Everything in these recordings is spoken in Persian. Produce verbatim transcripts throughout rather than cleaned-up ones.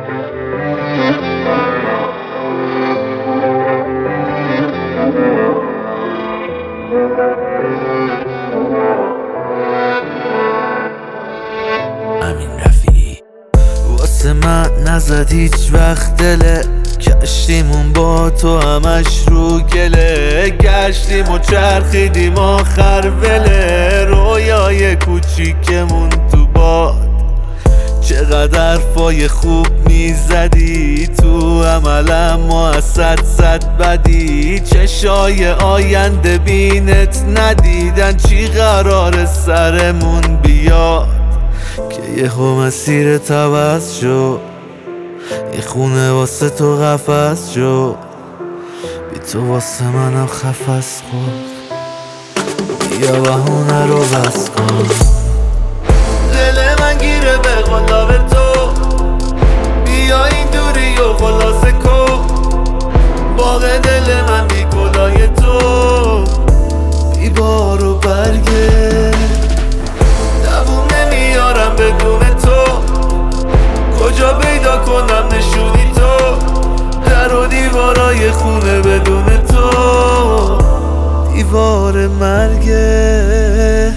واسه من نزد هیچ وقت دله، کشتیمون با تو همش رو گله، گشتیم و چرخیدیم آخر وله، رویای کوچیکمون تو باد. چقدر حرفای خوب میزدی تو عملم ما از صد صد بدی، چشای آینده بینت ندیدن چی قرار سرمون بیاد، که یهو مسیرت عوض شد، یه خونه واسه تو قفس شد، بی تو واسه منم خفس خود، بیا بهونه رو بس کن. دل من گیره به قلاب تو، بیا این دوری و خلاصه کن، باغ دل من بی گلای تو، بی بار و برگه، دووم نمیارم بدون تو، کجا پیدا کنم نشونی تو، در و دیوارای خونه بدون تو، دیوار مرگه.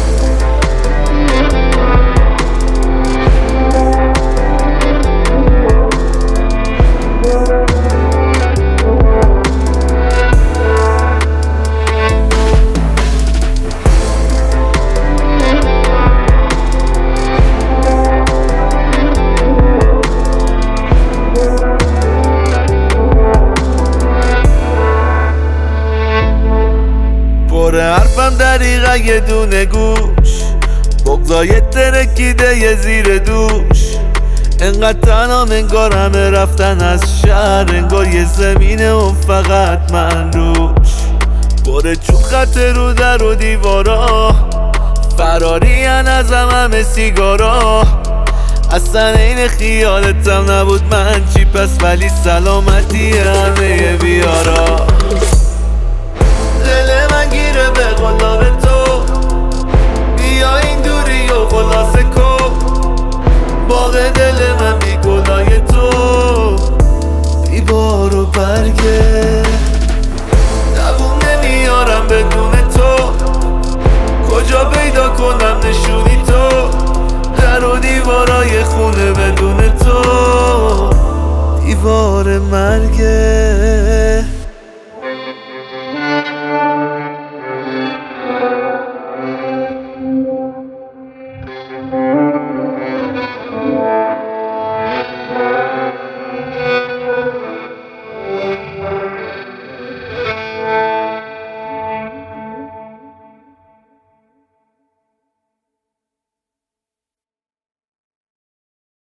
حرفم دریغه یه دونه گوش، بغضای ترکیده یه زیر دوش، انقدر تنها انگار همه رفتن از شهر، انگار یه زمینه و فقط من روش، بره چوب خط رو در و دیوارا، فراری ازم همه سیگارا، اصلا این خیالتم نبود من چی پس، ولی سلامتی همه بیارا. دل من گیره به قلاب تو، بیا این دوری و خلاصه کن، باغ دل من بی گلای تو، بی بار و برگه، دووم نمیارم بدون تو، کجا پیدا کنم نشونی تو، در و دیوارای خونه بدون تو، دیوار مرگه.